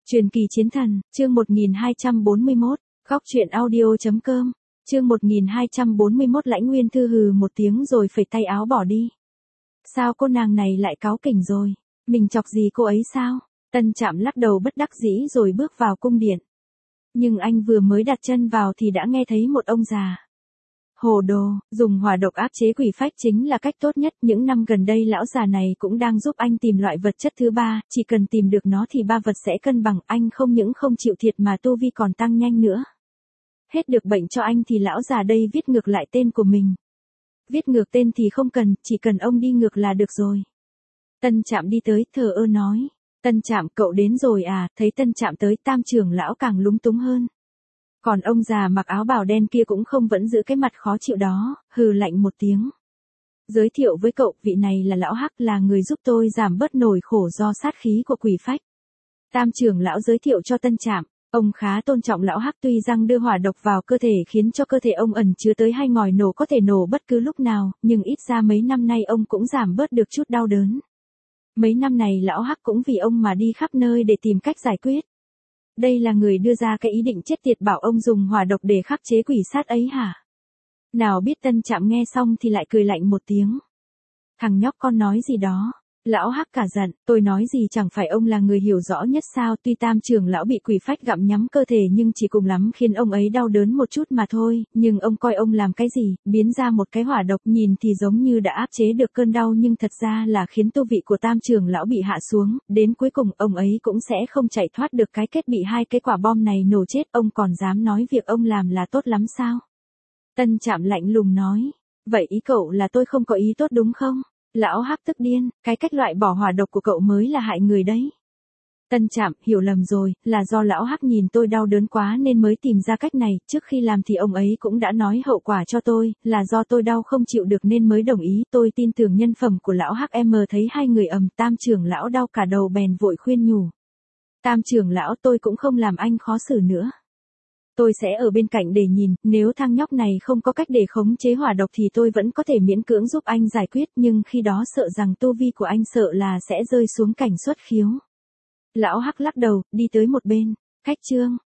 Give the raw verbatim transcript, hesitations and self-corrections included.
Truyền kỳ chiến thần, chương một nghìn hai trăm bốn mươi mốt, góc truyện audio.com, chương một nghìn hai trăm bốn mươi mốt. Lãnh Nguyên Thư hừ một tiếng rồi phẩy tay áo bỏ đi. Sao cô nàng này lại cáu kỉnh rồi, mình chọc gì cô ấy sao? Tân Trạm lắc đầu bất đắc dĩ rồi bước vào cung điện. Nhưng anh vừa mới đặt chân vào thì đã nghe thấy một ông già. Hồ đồ, dùng hỏa độc áp chế quỷ phách chính là cách tốt nhất. Những năm gần đây lão già này cũng đang giúp anh tìm loại vật chất thứ ba, chỉ cần tìm được nó thì ba vật sẽ cân bằng. Anh không những không chịu thiệt mà tu vi còn tăng nhanh nữa. Hết được bệnh cho anh thì lão già đây viết ngược lại tên của mình. Viết ngược tên thì không cần, chỉ cần ông đi ngược là được rồi. Tân Trạm đi tới, thờ ơ nói. Tân Trạm, cậu đến rồi à? Thấy Tân Trạm tới, Tam trưởng lão càng lúng túng hơn. Còn ông già mặc áo bào đen kia cũng không vẫn giữ cái mặt khó chịu đó, hừ lạnh một tiếng. Giới thiệu với cậu, vị này là lão Hắc, là người giúp tôi giảm bớt nỗi khổ do sát khí của quỷ phách. Tam trưởng lão giới thiệu cho Tân Trạm, ông khá tôn trọng lão Hắc, tuy rằng đưa hỏa độc vào cơ thể khiến cho cơ thể ông ẩn chứa tới hai ngòi nổ có thể nổ bất cứ lúc nào, nhưng ít ra mấy năm nay ông cũng giảm bớt được chút đau đớn. Mấy năm này lão Hắc cũng vì ông mà đi khắp nơi để tìm cách giải quyết. Đây là người đưa ra cái ý định chết tiệt bảo ông dùng hỏa độc để khắc chế quỷ sát ấy hả? Nào biết Tân Trạm nghe xong thì lại cười lạnh một tiếng. Thằng nhóc con nói gì đó? Lão Hắc cả giận, tôi nói gì chẳng phải ông là người hiểu rõ nhất sao? Tuy Tam trưởng lão bị quỷ phách gặm nhắm cơ thể nhưng chỉ cùng lắm khiến ông ấy đau đớn một chút mà thôi, nhưng ông coi ông làm cái gì, biến ra một cái hỏa độc nhìn thì giống như đã áp chế được cơn đau nhưng thật ra là khiến tu vị của Tam trưởng lão bị hạ xuống, đến cuối cùng ông ấy cũng sẽ không chạy thoát được cái kết bị hai cái quả bom này nổ chết. Ông còn dám nói việc ông làm là tốt lắm sao? Tân Trạm lạnh lùng nói, vậy ý cậu là tôi không có ý tốt đúng không? Lão Hắc tức điên, cái cách loại bỏ hỏa độc của cậu mới là hại người đấy. Tân Trạm, hiểu lầm rồi, là do lão Hắc nhìn tôi đau đớn quá nên mới tìm ra cách này, trước khi làm thì ông ấy cũng đã nói hậu quả cho tôi, là do tôi đau không chịu được nên mới đồng ý. Tôi tin tưởng nhân phẩm của lão Hắc. Em thấy hai người ầm, Tam trưởng lão đau cả đầu bèn vội khuyên nhủ. Tam trưởng lão, tôi cũng không làm anh khó xử nữa. Tôi sẽ ở bên cạnh để nhìn, nếu thằng nhóc này không có cách để khống chế hỏa độc thì tôi vẫn có thể miễn cưỡng giúp anh giải quyết, nhưng khi đó sợ rằng tu vi của anh sợ là sẽ rơi xuống cảnh xuất khiếu. Lão Hắc lắc đầu, đi tới một bên, khách trương,